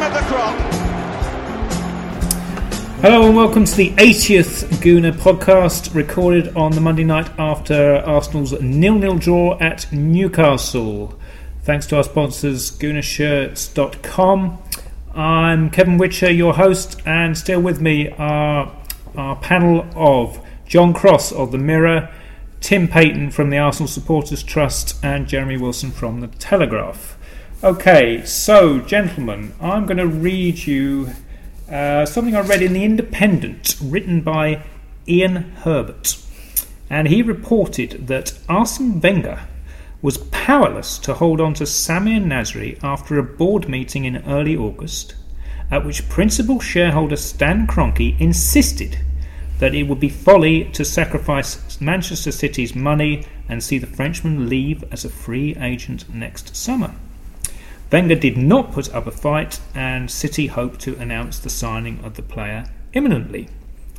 at the clock. Hello and welcome to the 80th Gooner podcast, recorded on the Monday night after Arsenal's 0-0 draw at Newcastle. Thanks to our sponsors, GoonerShirts.com. I'm Kevin Witcher, your host, and still with me are our panel of John Cross of The Mirror, Tim Payton from the Arsenal Supporters Trust, and Jeremy Wilson from The Telegraph. Okay, so gentlemen, I'm going to read you something I read in The Independent, written by Ian Herbert. And he reported that Arsene Wenger was powerless to hold on to Samir Nasri after a board meeting in early August, at which principal shareholder Stan Kroenke insisted that it would be folly to sacrifice Manchester City's money and see the Frenchman leave as a free agent next summer. Wenger did not put up a fight, and City hoped to announce the signing of the player imminently.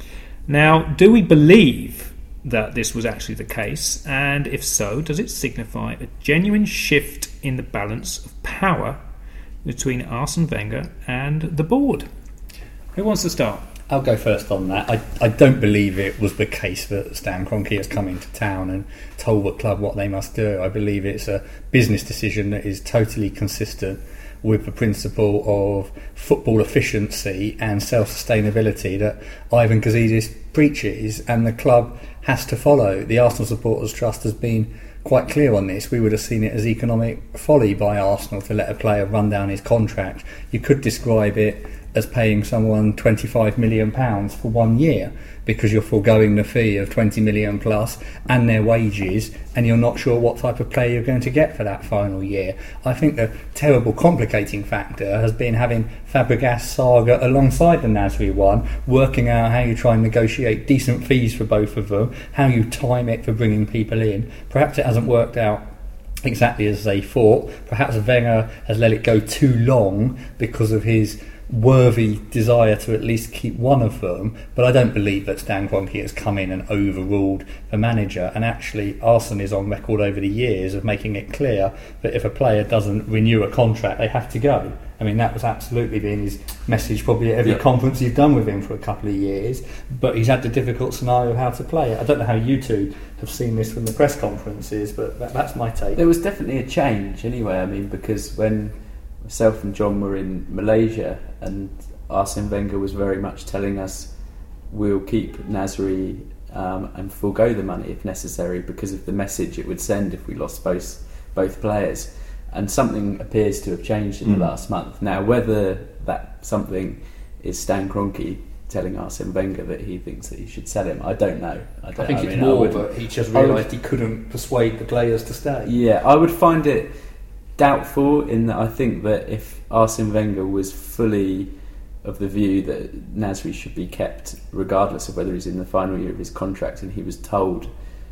Now, do we believe that this was actually the case? And if so, does it signify a genuine shift in the balance of power between Arsene Wenger and the board? Who wants to start? I'll go first on that. I don't believe it was the case that Stan Kroenke has come into town and told the club what they must do. I believe it's a business decision that is totally consistent with the principle of football efficiency and self-sustainability that Ivan Gazidis preaches, and the club has to follow. The Arsenal Supporters Trust has been quite clear on this. We would have seen it as economic folly by Arsenal to let a player run down his contract. You could describe it as paying someone £25 million for 1 year, because you're foregoing the fee of 20 million plus and their wages, and you're not sure what type of player you're going to get for that final year. I think the terrible complicating factor has been having Fabregas saga alongside the Nasri one, working out how you try and negotiate decent fees for both of them, how you time it for bringing people in. Perhaps it hasn't worked out exactly as they thought. Perhaps Wenger has let it go too long because of his worthy desire to at least keep one of them, but I don't believe that Stan Kroenke has come in and overruled the manager. And actually, Arsene is on record over the years of making it clear that if a player doesn't renew a contract, they have to go. I mean, that was absolutely been his message probably at every conference he's done with him for a couple of years, but he's had the difficult scenario of how to play it. I don't know how you two have seen this from the press conferences, but that's my take. There was definitely a change anyway, I mean, because when myself and John were in Malaysia, and Arsene Wenger was very much telling us we'll keep Nasri and forego the money if necessary because of the message it would send if we lost both players. And something appears to have changed in the last month. Now, whether that something is Stan Kroenke telling Arsene Wenger that he thinks that he should sell him, I don't know. I think it's more that he just realised he couldn't persuade the players to stay. Yeah, I would find it doubtful, in that I think that if Arsene Wenger was fully of the view that Nasri should be kept regardless of whether he's in the final year of his contract, and he was told,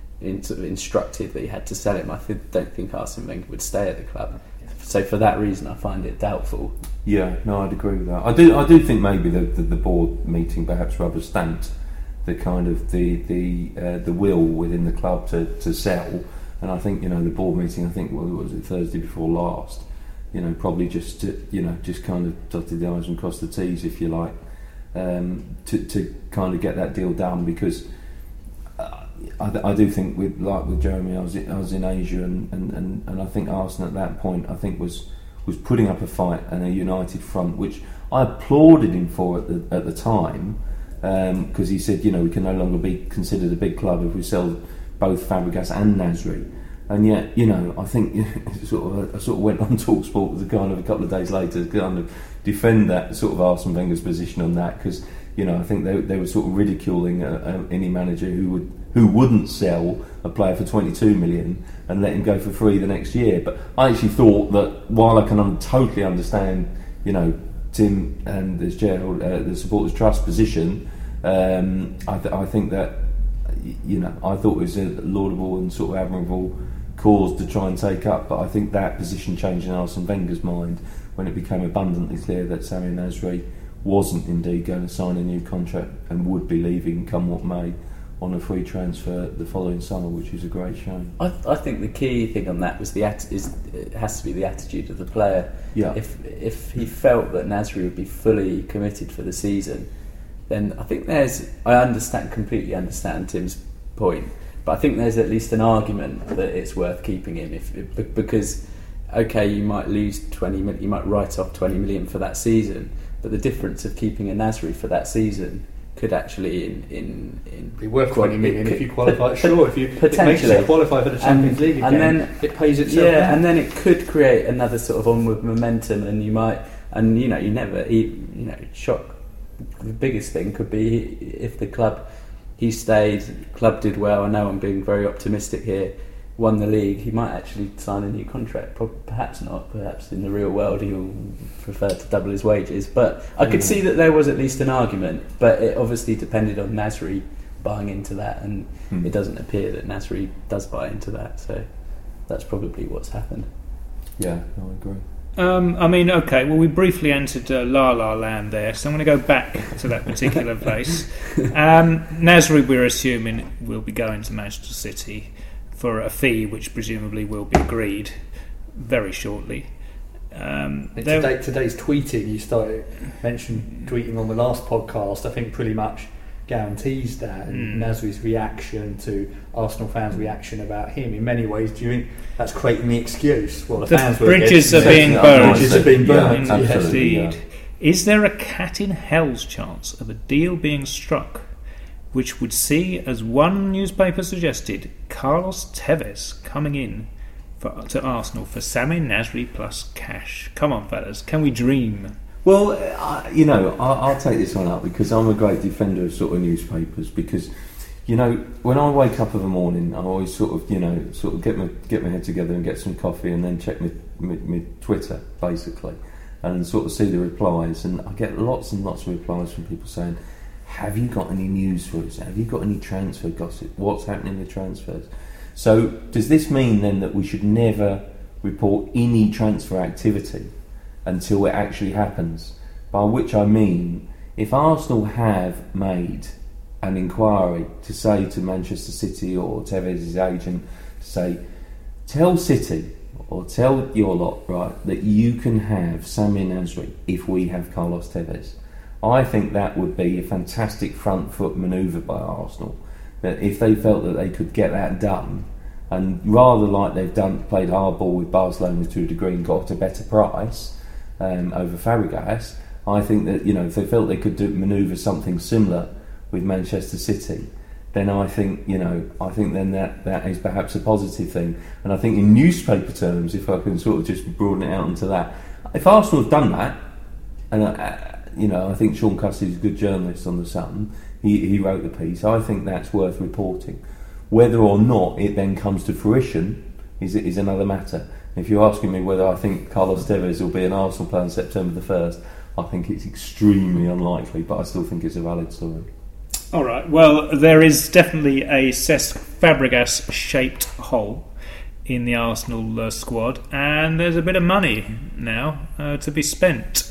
instructed that he had to sell him, I don't think Arsene Wenger would stay at the club. So for that reason I find it doubtful. Yeah, no, I'd agree with that. I do think maybe the board meeting perhaps rubber stamped the kind of the will within the club to sell. And I think, the board meeting, what was it, Thursday before last, probably just kind of dotted the I's and crossed the T's, if you like, to kind of get that deal done, because I do think with Jeremy, I was in Asia, and I think Arsenal at that point, I think was putting up a fight and a united front, which I applauded him for at the time, because he said, we can no longer be considered a big club if we sell both Fabregas and Nasri. And yet, I think I sort of went on TalkSport a couple of days later to kind of defend that sort of Arsene Wenger's position on that, because I think they were sort of ridiculing any manager who wouldn't sell a player for 22 million and let him go for free the next year. But I actually thought that while I can totally understand, Tim and the Supporters Trust position, I think that. I thought it was a laudable and sort of admirable cause to try and take up, but I think that position changed in Arsene Wenger's mind when it became abundantly clear that Samir Nasri wasn't indeed going to sign a new contract and would be leaving come what may. on a free transfer the following summer, which is a great shame. I think the key thing on that was it has to be the attitude of the player. Yeah. If he felt that Nasri would be fully committed for the season, then I think completely understand Tim's point, but I think there's at least an argument that it's worth keeping him because okay, you might lose 20 million, you might write off 20 million for that season, but the difference of keeping a Nasri for that season could actually be worth 20 million if you qualify. Sure, if you potentially qualify for the Champions League again, and then it pays itself. Yeah, and then it could create another sort of onward momentum, and you never shock. The biggest thing could be if he stayed, club did well. I know I'm being very optimistic here. Won the league, he might actually sign a new contract. Perhaps not. Perhaps in the real world he'll prefer to double his wages. But I could see that there was at least an argument. But it obviously depended on Nasri buying into that, and it doesn't appear that Nasri does buy into that. So that's probably what's happened. Yeah, I agree. We briefly entered La La Land there, so I'm going to go back to that particular place. Nasri, we're assuming, will be going to Manchester City for a fee which presumably will be agreed very shortly. Today's tweeting, you started tweeting on the last podcast, I think pretty much guarantees that. And Nasri's reaction to Arsenal fans' reaction about him, in many ways, do you think that's creating the excuse? Well, the fans bridges are being burned. Bridges are being burned. Yeah, absolutely. Indeed. Yeah. Is there a cat in hell's chance of a deal being struck which would see, as one newspaper suggested, Carlos Tevez coming in to Arsenal for Sammy Nasri plus cash? Come on, fellas, can we dream? Well, I'll take this one up because I'm a great defender of sort of newspapers because, when I wake up in the morning, I always sort of get my head together and get some coffee and then check my Twitter, basically, and sort of see the replies, and I get lots and lots of replies from people saying, have you got any news for us? Have you got any transfer gossip? What's happening with transfers? So does this mean then that we should never report any transfer activity until it actually happens? By which I mean, if Arsenal have made an inquiry to say to Manchester City or Tevez's agent to say, tell City or tell your lot, right, that you can have Sammy Nasri if we have Carlos Tevez, I think that would be a fantastic front foot manoeuvre by Arsenal. That if they felt that they could get that done, and rather like they've played hardball with Barcelona to a degree and got a better price over Fabregas, I think that if they felt they could manoeuvre something similar with Manchester City, then I think then that is perhaps a positive thing. And I think in newspaper terms, if I can sort of just broaden it out into that, if Arsenal have done that, and I think Sean Cussie is a good journalist on The Sun. He wrote the piece. I think that's worth reporting. Whether or not it then comes to fruition is another matter. If you're asking me whether I think Carlos Tevez will be an Arsenal player on September the 1st, I think it's extremely unlikely, but I still think it's a valid story. All right. Well, there is definitely a Cesc Fabregas-shaped hole in the Arsenal squad, and there's a bit of money now to be spent.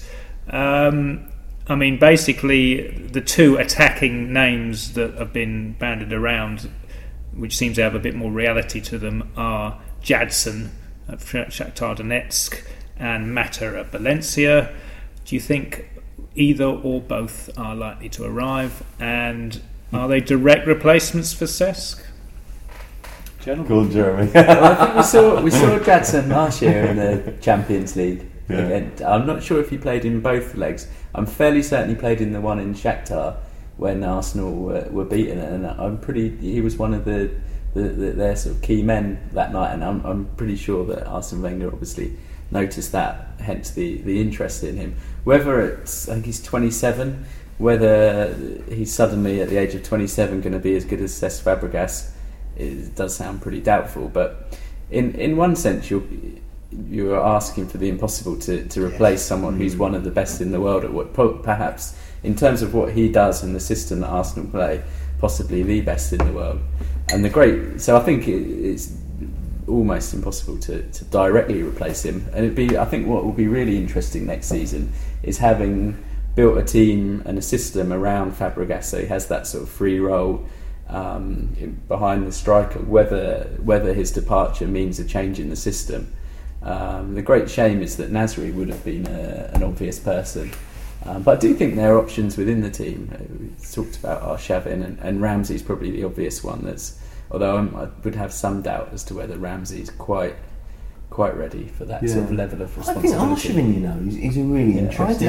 Basically, the two attacking names that have been banded around, which seems to have a bit more reality to them, are Jadson at Shakhtar Donetsk and Mata at Valencia. Do you think either or both are likely to arrive? And are they direct replacements for Cesc? Go on, Jeremy. Well, I think we saw Jadson last year in the Champions League. Yeah. I'm not sure if he played in both legs. I'm fairly certain he played in the one in Shakhtar when Arsenal were beaten, and he was one of their sort of key men that night, and I'm pretty sure that Arsene Wenger obviously noticed that, hence the interest in him. Whether I think he's 27, whether he's suddenly at the age of 27 going to be as good as Cesc Fabregas, it does sound pretty doubtful. But in one sense, you're asking for the impossible to replace someone who's one of the best in the world at what perhaps in terms of what he does and the system that Arsenal play, possibly the best in the world. And so I think it's almost impossible to directly replace him. And I think what will be really interesting next season is having built a team and a system around Fabregas, so he has that sort of free role behind the striker, whether his departure means a change in the system. The great shame is that Nasri would have been an obvious person. But I do think there are options within the team. We talked about Arshavin, and Ramsey's probably the obvious one. Although I would have some doubt as to whether Ramsey's quite ready for that sort of level of responsibility. I think Arshavin, he's a really interesting.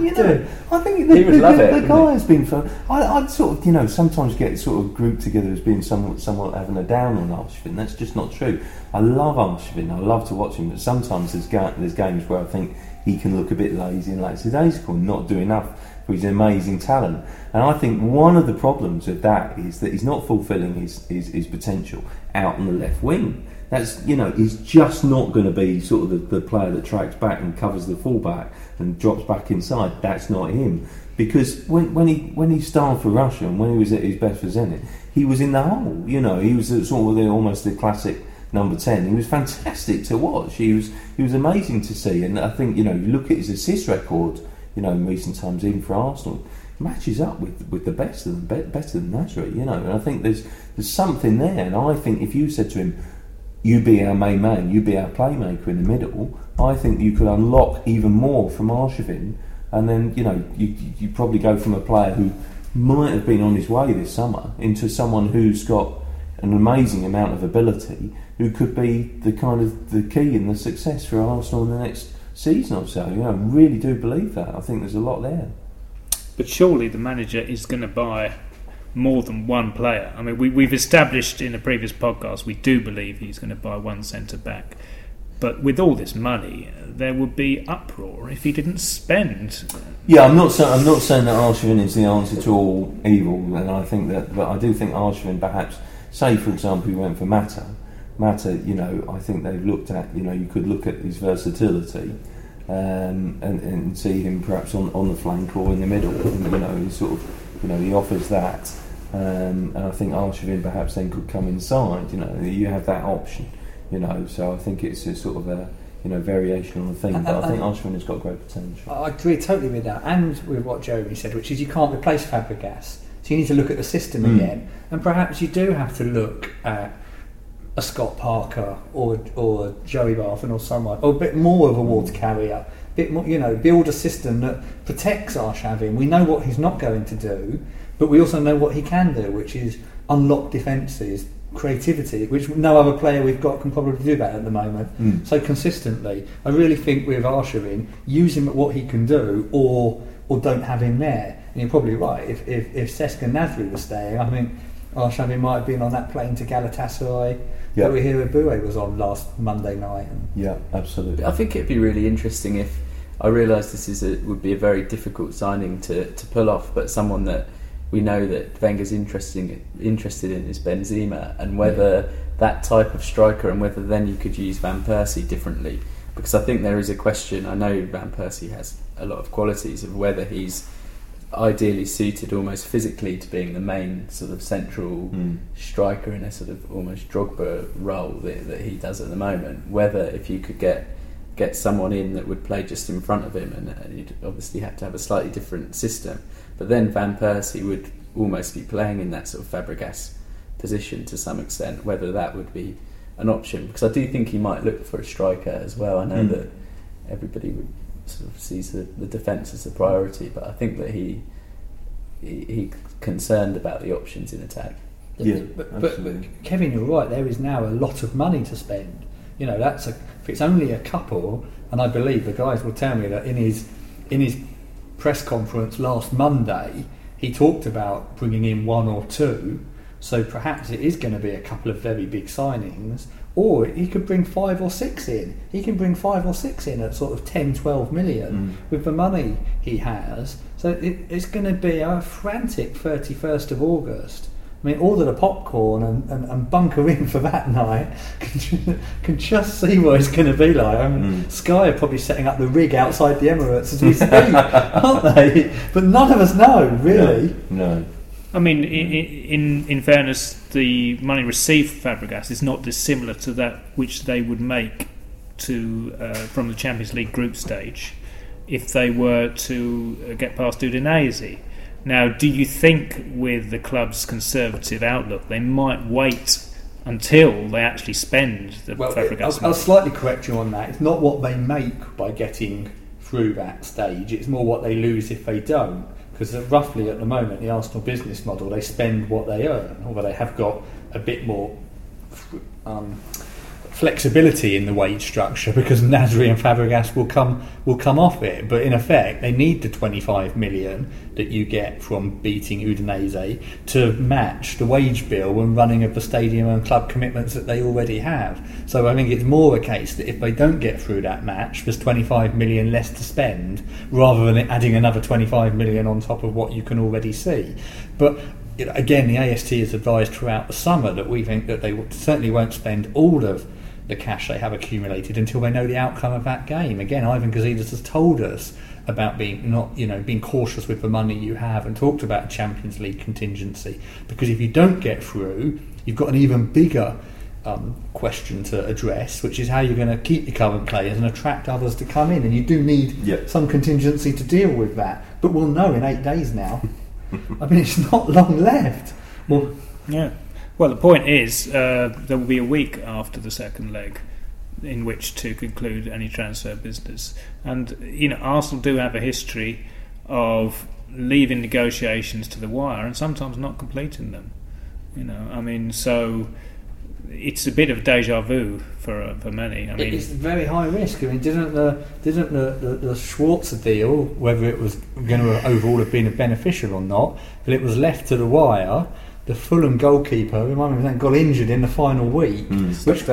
I think he would love it. The guy has been fun. I'd sort of, sometimes get sort of grouped together as being somewhat having a down on Arshavin. That's just not true. I love Arshavin. I love to watch him, but sometimes there's games where I think he can look a bit lazy and lackadaisical and not do enough for his amazing talent. And I think one of the problems of that is that he's not fulfilling his potential out on the left wing. That's, he's just not going to be sort of the player that tracks back and covers the fullback and drops back inside. That's not him. Because when he started for Russia and when he was at his best for Zenit, he was in the hole. He was sort of almost the classic number 10. He was fantastic to watch. He was amazing to see. And I think, you look at his assist record, in recent times, even for Arsenal, matches up with the best of them, better than Nasri, And I think there's something there. And I think if you said to him, you be our main man, you be our playmaker in the middle, I think you could unlock even more from Arshavin, and then you probably go from a player who might have been on his way this summer into someone who's got an amazing amount of ability, who could be the kind of the key in the success for Arsenal in the next season or so. I really do believe that. I think there's a lot there. But surely the manager is going to buy more than one player. I mean, we've established in a previous podcast we do believe he's going to buy one centre back. But with all this money, there would be uproar if he didn't spend. Yeah, I'm not saying that Arshavin is the answer to all evil, and I think that, but I do think Arshavin perhaps, say for example, he went for Mata. I think they've looked at, you could look at his versatility, and see him perhaps on the flank or in the middle. And, he sort of, he offers that. And I think Arshavin perhaps then could come inside. You have that option. So I think it's a sort of a variation on the thing. But I think Arshavin has got great potential. I agree totally with that, and with what Jeremy said, which is you can't replace Fabregas. So you need to look at the system again, and perhaps you do have to look at a Scott Parker or Joey Barton or someone, or a bit more of a water carrier. Bit more, build a system that protects Arshavin. We know what he's not going to do, but we also know what he can do, which is unlock defences, creativity, which no other player we've got can probably do that at the moment. So consistently, I really think with Arshavin, use him at what he can do, or don't have him there. And you're probably right. If Cesc and Nasri were staying, I think Arshavin might have been on that plane to Galatasaray that we hear Boué was on last Monday night. Yeah, absolutely. I think it'd be really interesting if, I realise this would be a very difficult signing to pull off, but someone that we know that Wenger's interested in is Benzema, and whether that type of striker, and whether then you could use Van Persie differently, because I think there is a question. I know Van Persie has a lot of qualities, of whether he's ideally suited almost physically to being the main sort of central striker in a sort of almost Drogba role that he does at the moment. Whether if you could get someone in that would play just in front of him, and you'd obviously have to have a slightly different system, but then Van Persie would almost be playing in that sort of Fabregas position to some extent, whether that would be an option, because I do think he might look for a striker as well. I know that everybody would sort of sees the defence as a priority, but I think that he's concerned about the options in attack. Yeah, but Kevin, you're right, there is now a lot of money to spend. If it's only a couple, and I believe the guys will tell me that in his press conference last Monday, he talked about bringing in one or two, so perhaps it is going to be a couple of very big signings, or he could bring 5 or 6 in. He can bring 5 or 6 in at sort of 10, 12 million with the money he has. So it's going to be a frantic 31st of August. I mean, order the popcorn and bunker in for that night. Can just see what it's going to be like. I mean, Sky are probably setting up the rig outside the Emirates as we speak, aren't they? But none of us know, really. No. I mean, in fairness, the money received for Fabregas is not dissimilar to that which they would make from the Champions League group stage if they were to get past Udinese. Now, do you think with the club's conservative outlook, they might wait until they actually spend the Fabregas money? I'll slightly correct you on that. It's not what they make by getting through that stage, it's more what they lose if they don't. Because roughly at the moment, the Arsenal business model, they spend what they earn, although they have got a bit more flexibility in the wage structure because Nasri and Fabregas will come off it. But in effect, they need the 25 million that you get from beating Udinese to match the wage bill and running of the stadium and club commitments that they already have. So I think it's more a case that if they don't get through that match, there's 25 million less to spend rather than adding another 25 million on top of what you can already see. But again, the AST has advised throughout the summer that we think that they certainly won't spend all of the cash they have accumulated until they know the outcome of that game. Again, Ivan Gazidis has told us about being cautious with the money you have and talked about a Champions League contingency, because if you don't get through, you've got an even bigger question to address, which is how you're going to keep your current players and attract others to come in, and you do need some contingency to deal with that. But we'll know in 8 days now. I mean, it's not long left. Well, yeah. Well, the point is, there will be a week after the second leg in which to conclude any transfer business. And, Arsenal do have a history of leaving negotiations to the wire and sometimes not completing them. So it's a bit of deja vu for many. It's very high risk. Didn't the Schwarzer deal, whether it was going to overall have been beneficial or not, but it was left to the wire. The Fulham goalkeeper, remind me, got injured in the final week. That's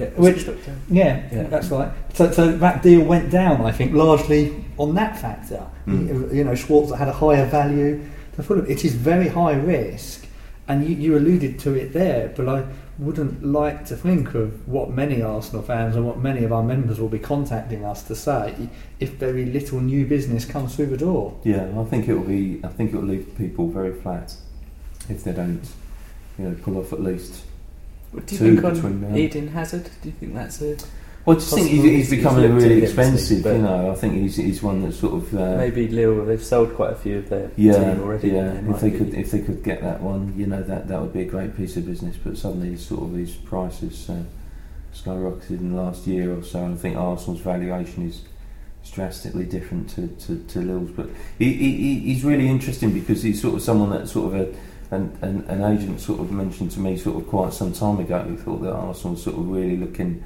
right. So that deal went down, I think, largely on that factor. Schwarzer had a higher value to Fulham. It is very high risk, and you alluded to it there, but I wouldn't like to think of what many Arsenal fans and what many of our members will be contacting us to say if very little new business comes through the door. Yeah, I think it will leave people very flat if they don't, pull off at least. What do you think on Eden Hazard? Do you think that's a? Well, I just think he's becoming really expensive. I think he's one that's sort of maybe Lille. They've sold quite a few of their team already. Yeah, if they could get that one, that would be a great piece of business. But suddenly, these prices skyrocketed in the last year or so. And I think Arsenal's valuation is drastically different to Lille's. But he's really interesting because he's sort of someone that sort of an agent sort of mentioned to me sort of quite some time ago. He thought that Arsenal was sort of really looking,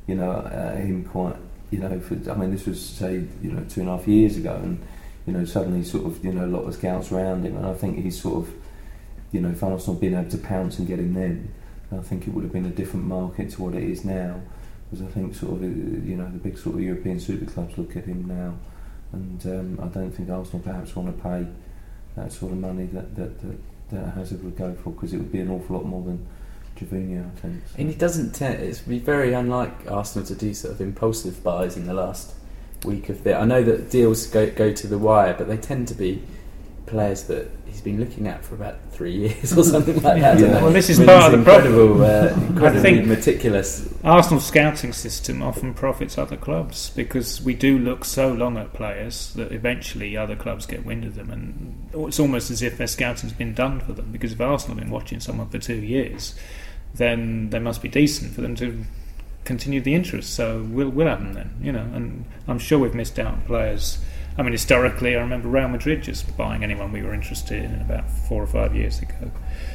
at him quite, this was say 2.5 years ago, and suddenly sort of a lot of scouts around him, and I think he's sort of, if Arsenal had been able to pounce and get him then, I think it would have been a different market to what it is now, because I think sort of the big sort of European super clubs look at him now, and I don't think Arsenal perhaps want to pay that sort of money that Hazard would go for, because it would be an awful lot more than Jovino, I think. So. And he doesn't it's be very unlike Arsenal to do sort of impulsive buys in the last week of I know that deals go to the wire, but they tend to be players that he's been looking at for about 3 years or something like that. Yeah. Well, this is part of the problem. Incredibly meticulous. Arsenal's scouting system often profits other clubs, because we do look so long at players that eventually other clubs get wind of them, and it's almost as if their scouting's been done for them, because if Arsenal have been watching someone for 2 years, then they must be decent for them to continue the interest. So we'll have them then, and I'm sure we've missed out on players. Historically, I remember Real Madrid just buying anyone we were interested in about 4 or 5 years ago.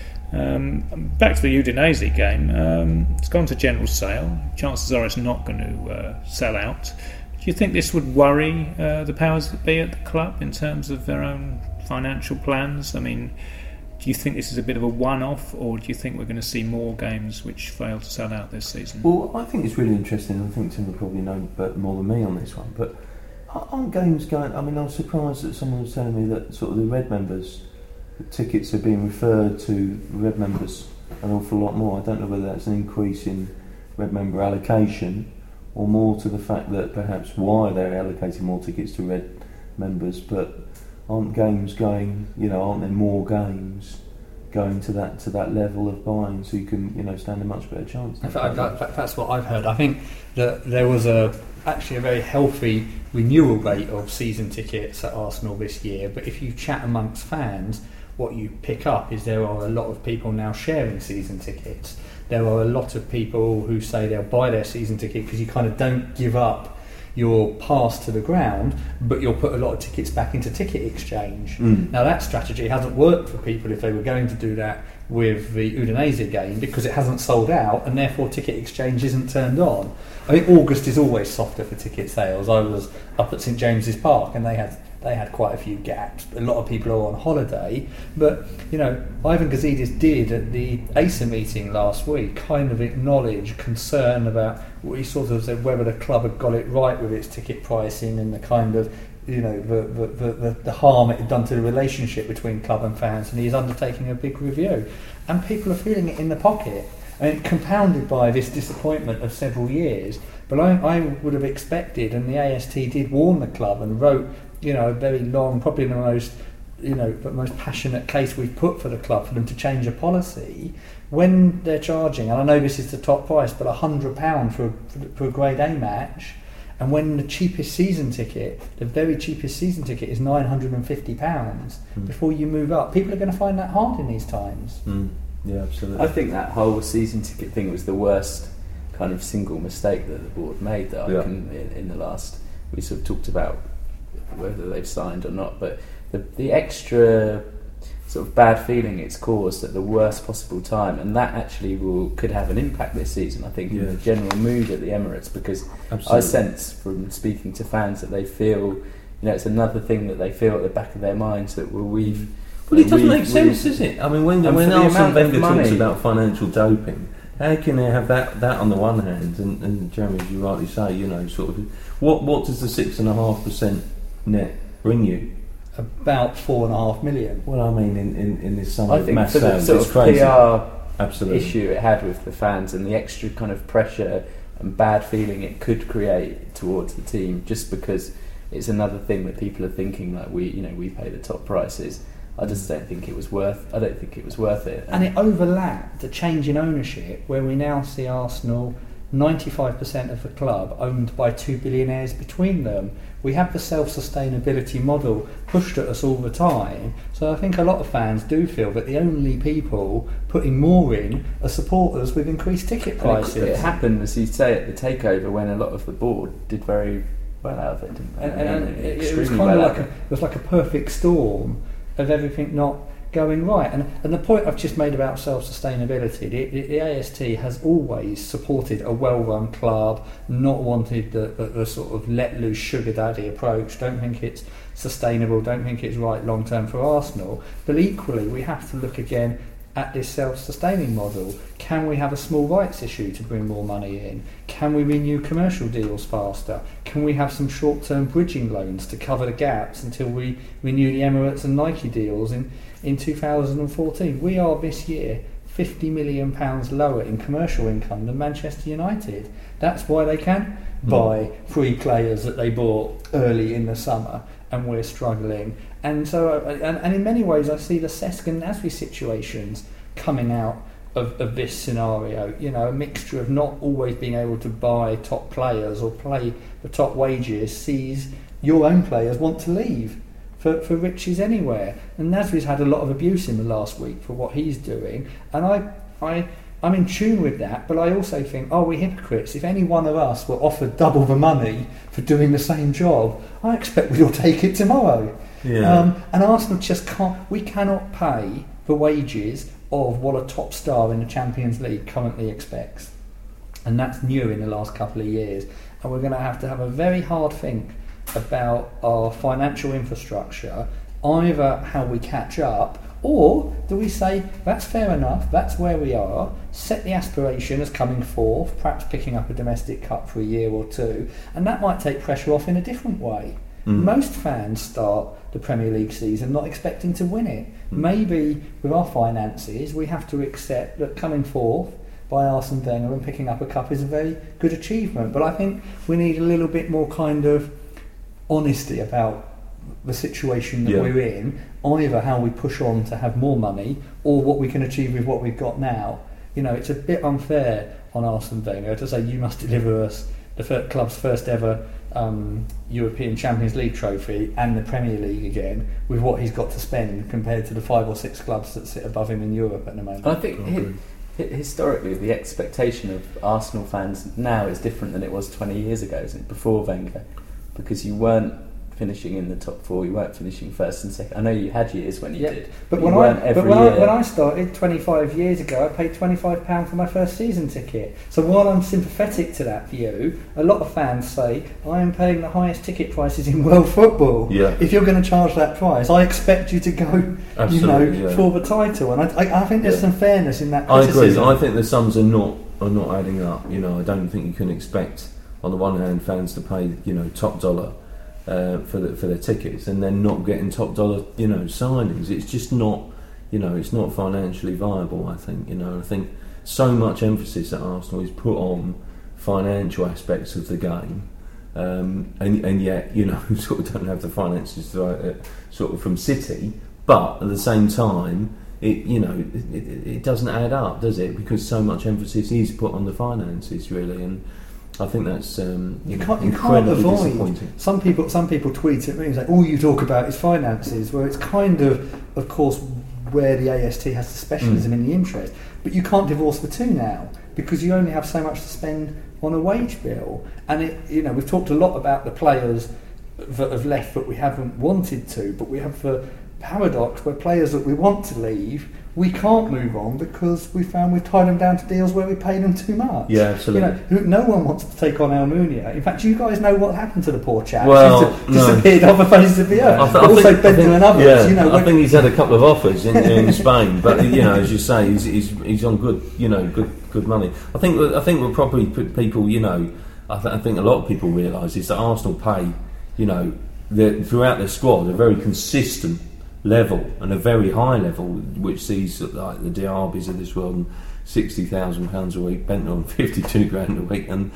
Back to the Udinese game, it's gone to general sale. Chances are it's not going to sell out. Do you think this would worry the powers that be at the club in terms of their own financial plans? Do you think this is a bit of a one-off, or do you think we're going to see more games which fail to sell out this season? Well, I think it's really interesting. I think Tim will probably know more than me on this one, but aren't games going? I was surprised that someone was telling me that sort of the Red members, the tickets are being referred to Red members an awful lot more. I don't know whether that's an increase in Red member allocation, or more to the fact that perhaps why they're allocating more tickets to Red members, but aren't games going? Aren't there more games going to that level of buying, so you can stand a much better chance? That's what I've heard. I think that there was a actually a very healthy renewal rate of season tickets at Arsenal this year, but if you chat amongst fans, what you pick up is there are a lot of people now sharing season tickets. There are a lot of people who say they'll buy their season ticket because you kind of don't give up your pass to the ground, but you'll put a lot of tickets back into ticket exchange. Now that strategy hasn't worked for people if they were going to do that with the Udinese game, because it hasn't sold out and therefore ticket exchange isn't turned on. I think August is always softer for ticket sales. I was up at St James's Park and they had quite a few gaps. A lot of people are on holiday, but Ivan Gazidis did at the ASA meeting last week kind of acknowledge concern about what he sort of said whether the club had got it right with its ticket pricing and the kind of the harm it had done to the relationship between club and fans, and he's undertaking a big review, and people are feeling it in the pocket, and compounded by this disappointment of several years. But I would have expected, and the AST did warn the club and wrote a very long, probably the most passionate case we've put for the club for them to change a policy when they're charging, and I know this is the top price, but £100 for a Grade A match, and when the cheapest season ticket, the very cheapest season ticket is £950 before you move up. People are going to find that hard in these times. Yeah, absolutely. I think that whole season ticket thing was the worst kind of single mistake that the board made that I can in the last. We sort of talked about whether they've signed or not, but the extra sort of bad feeling it's caused at the worst possible time, and that actually could have an impact this season, I think, in the general mood at the Emirates, because I sense from speaking to fans that they feel, it's another thing that they feel at the back of their minds that Well, it doesn't make sense, does it? I mean, when Arsene Wenger talks about financial doping, how can they have that on the one hand, and Jeremy, as you rightly say, sort of, what does the 6.5% net bring you? About 4.5 million. Well, I mean, in this summer, I think mass for the sales, sort it's of crazy. PR Absolutely. issue it had with the fans and the extra kind of pressure and bad feeling it could create towards the team, just because it's another thing that people are thinking, like, we pay the top prices. I just don't think it was worth it. And it overlapped the change in ownership, where we now see Arsenal, 95% of the club owned by two billionaires between them. We have the self-sustainability model pushed at us all the time, so I think a lot of fans do feel that the only people putting more in are supporters with increased ticket prices. It happened, as you say, at the takeover when a lot of the board did very well out of it, didn't they? And it was kind of like a perfect storm of everything not going right. And the point I've just made about self-sustainability, the AST has always supported a well-run club, not wanted the sort of let-loose sugar daddy approach, don't think it's sustainable, don't think it's right long-term for Arsenal. But equally, we have to look again at this self-sustaining model. Can we have a small rights issue to bring more money in? Can we renew commercial deals faster? Can we have some short-term bridging loans to cover the gaps until we renew the Emirates and Nike deals in 2014? We are this year £50 million lower in commercial income than Manchester United. That's why they can buy free players that they bought early in the summer, and we're struggling. And so, and in many ways, I see the Cesc and Nasri situations coming out of this scenario. A mixture of not always being able to buy top players or play the top wages sees your own players want to leave for riches anywhere. And Nasri's had a lot of abuse in the last week for what he's doing, and I'm in tune with that, but I also think, are we hypocrites? If any one of us were offered double the money for doing the same job, I expect we'll take it tomorrow. Yeah. And Arsenal just we cannot pay the wages of what a top star in the Champions League currently expects. And that's new in the last couple of years. And we're going to have a very hard think about our financial infrastructure, either how we catch up, or do we say, that's fair enough, that's where we are, set the aspiration as coming fourth, perhaps picking up a domestic cup for a year or two, and that might take pressure off in a different way. Most fans start the Premier League season not expecting to win it. Maybe with our finances we have to accept that coming fourth by Arsene Wenger and picking up a cup is a very good achievement, but I think we need a little bit more kind of honesty about the situation that we're in, either how we push on to have more money or what we can achieve with what we've got now. It's a bit unfair on Arsene Wenger to say you must deliver us the club's first ever European Champions League trophy and the Premier League again, with what he's got to spend compared to the 5 or 6 clubs that sit above him in Europe at the moment. I think historically the expectation of Arsenal fans now is different than it was 20 years ago, isn't it? Before Wenger, because you weren't finishing in the top 4, you weren't finishing first and second. I know you had years when you did, but when I started 25 years ago, I paid £25 for my first season ticket. So while I'm sympathetic to that view, a lot of fans say I am paying the highest ticket prices in world football. Yeah. If you're going to charge that price, I expect you to go, for the title. And I think there's some fairness in that criticism. I agree. I think the sums are not adding up. I don't think you can expect, on the one hand, fans to pay top dollar for their tickets and then not getting top dollar signings. It's just not it's not financially viable. I think I think so much emphasis at Arsenal is put on financial aspects of the game, and yet sort of don't have the finances sort of from City. But at the same time, it doesn't add up, does it? Because so much emphasis is put on the finances, really, and I think that's incredibly disappointing. Some people tweet at me and say, all you talk about is finances, where it's kind of course, where the AST has the specialism in the interest. But you can't divorce the two now, because you only have so much to spend on a wage bill. And we've talked a lot about the players that have left that we haven't wanted to, but we have the paradox where players that we want to leave, we can't move on because we've tied them down to deals where we paid them too much. Yeah, absolutely. No one wants to take on Almunia. In fact, you guys know what happened to the poor chap. Well, he's disappeared off the face of the earth. Also Bender and others. Yeah, I think he's had a couple of offers in Spain, but as you say, he's on good money. I think we'll probably put people. I think a lot of people realise is that Arsenal pay throughout their squad a very consistent level and a very high level, which sees like the Diabys of this world and £60,000 a week, Bentner on 52 grand a week, and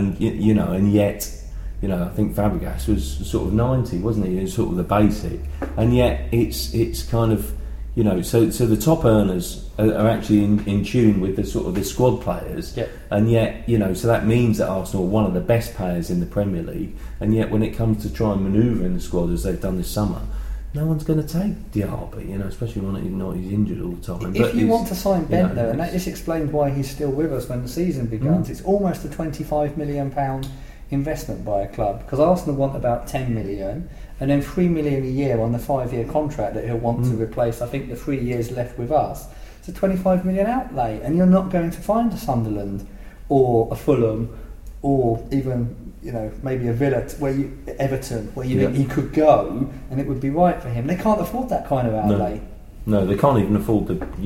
yet I think Fabregas was sort of 90, wasn't he? It was sort of the basic, and yet it's kind of so the top earners are actually in tune with the sort of the squad players, and yet so that means that Arsenal are one of the best players in the Premier League, and yet when it comes to try and manoeuvre in the squad as they've done this summer, no one's going to take Diaby, especially when he's injured all the time. If you want to sign Bentner, and this explains why he's still with us when the season begins, it's almost a £25 million investment by a club, because Arsenal want about 10 million, and then 3 million a year on the 5-year contract that he'll want to replace, I think, the 3 years left with us. It's a 25 million outlay, and you're not going to find a Sunderland or a Fulham or even maybe a Villa, Everton, where you think he could go and it would be right for him. They can't afford that kind of outlay. No, they can't even afford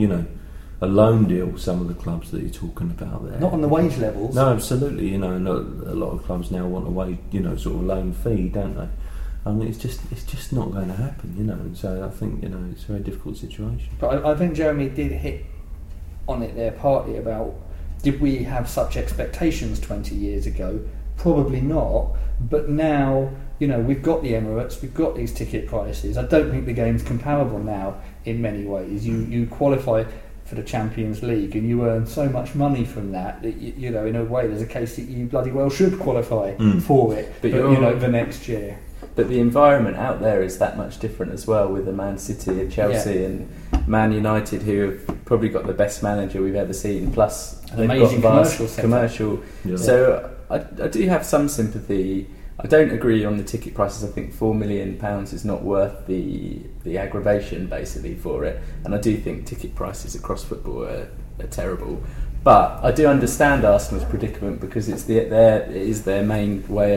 a loan deal. Some of the clubs that you're talking about there, not on the wage levels. No, absolutely. And a lot of clubs now want a wage, sort of loan fee, don't they? I mean, it's just not going to happen, And so I think it's a very difficult situation. But I think Jeremy did hit on it there partly about, did we have such expectations 20 years ago? Probably not, but now we've got the Emirates, we've got these ticket prices. I don't think the game's comparable now in many ways. You qualify for the Champions League and you earn so much money from that in a way there's a case that you bloody well should qualify for it, but the next year. But the environment out there is that much different as well, with the Man City and Chelsea and Man United, who have probably got the best manager we've ever seen, plus an amazing commercial. Yeah. So I do have some sympathy. I don't agree on the ticket prices. I think £4 million is not worth the aggravation basically for it, and I do think ticket prices across football are terrible. But I do understand Arsenal's predicament, because it is their main way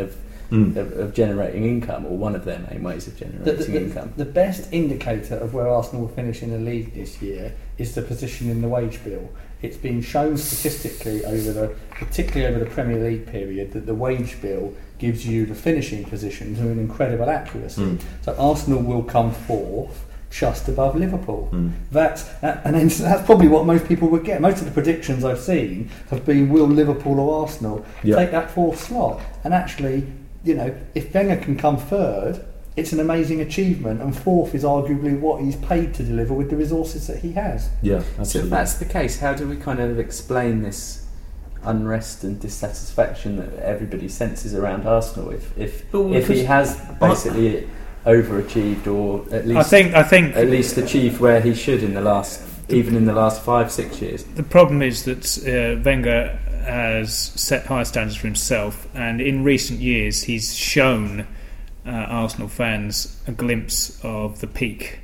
of generating income, or one of their main ways of generating income. The best indicator of where Arsenal will finish in the league this year is the position in the wage bill. It's been shown statistically particularly over the Premier League period, that the wage bill gives you the finishing position to an incredible accuracy. So Arsenal will come fourth, just above Liverpool. That's probably what most people would get. Most of the predictions I've seen have been, will Liverpool or Arsenal take that fourth slot? And actually, if Wenger can come third, it's an amazing achievement, and fourth is arguably what he's paid to deliver with the resources that he has. Yeah, absolutely. So if that's the case, how do we kind of explain this unrest and dissatisfaction that everybody senses around Arsenal if Well, he has basically overachieved, or at least I think at least achieved where he should in the last 5-6 years. the problem is that Wenger has set high standards for himself, and in recent years he's shown Arsenal fans a glimpse of the peak.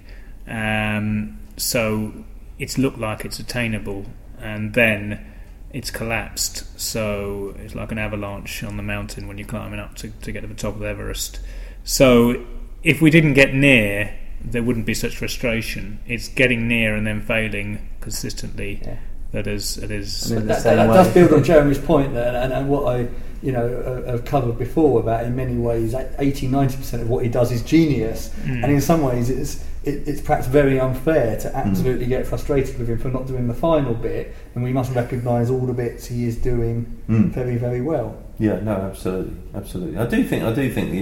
So it's looked like it's attainable, and then it's collapsed. So it's like an avalanche on the mountain when you're climbing up to get to the top of Everest. So if we didn't get near, there wouldn't be such frustration. It's getting near and then failing consistently that is. I mean, that does build on Jeremy's point there, and what I have covered before about, in many ways 80-90% of what he does is genius, and in some ways it's perhaps very unfair to absolutely get frustrated with him for not doing the final bit, and we must recognise all the bits he is doing very, very well. Yeah, no, absolutely. I do think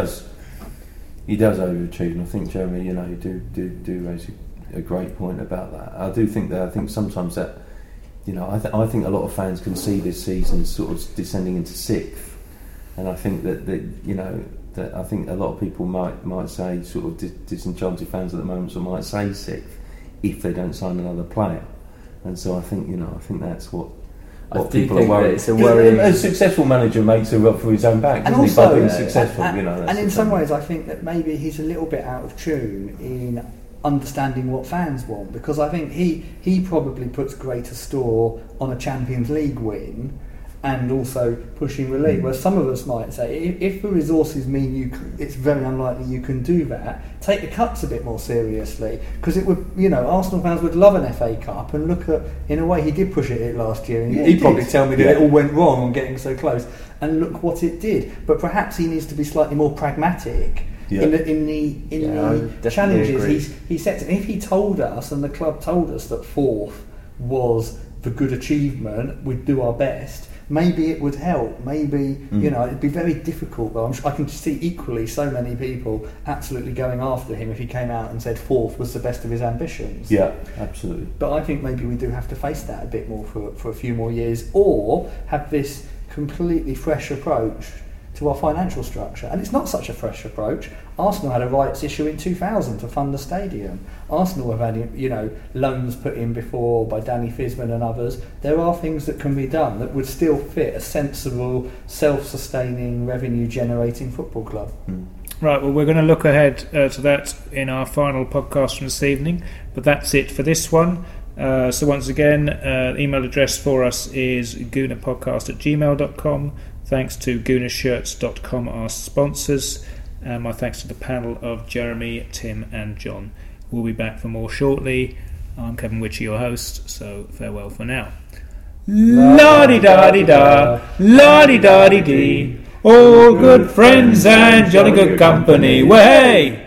he does overachieve, and I think Jeremy, you do raise a great point about that. I think sometimes that, I think a lot of fans can see this season sort of descending into sixth, and I think that I think a lot of people might say, sort of disenchanted fans at the moment, so might say sixth if they don't sign another player, and so I think that's what people are worried. It's a worrying. A successful manager makes a rub for his own back, and doesn't also, he? By being successful, and in some ways, I think that maybe he's a little bit out of tune in understanding what fans want, because I think he probably puts greater store on a Champions League win and also pushing the league, where some of us might say, if the resources mean it's very unlikely you can do that, take the cups a bit more seriously, because it would, Arsenal fans would love an FA Cup, and look at, in a way, he did push it last year, and he'd probably tell me that it all went wrong on getting so close, and look what it did. But perhaps he needs to be slightly more pragmatic in the challenges he sets. And if he told us, and the club told us, that fourth was the good achievement, we'd do our best, maybe it would help. Maybe it'd be very difficult, though. I can see equally so many people absolutely going after him if he came out and said fourth was the best of his ambitions. Yeah, absolutely. But I think maybe we do have to face that a bit more for a few more years, or have this completely fresh approach to our financial structure. And it's not such a fresh approach. Arsenal had a rights issue in 2000 to fund the stadium. Arsenal have had loans put in before by Danny Fisman and others. There are things that can be done that would still fit a sensible, self-sustaining, revenue-generating football club. Right, well, we're going to look ahead to that in our final podcast from this evening, but that's it for this one. So once again, the email address for us is goonerpodcast@gmail.com. Thanks to goonershirts.com, our sponsors, and my thanks to the panel of Jeremy, Tim and John. We'll be back for more shortly. I'm Kevin Witchy, your host, so farewell for now. La-di-da-di-da, la-di-da-di-dee, all good friends and jolly good company, way!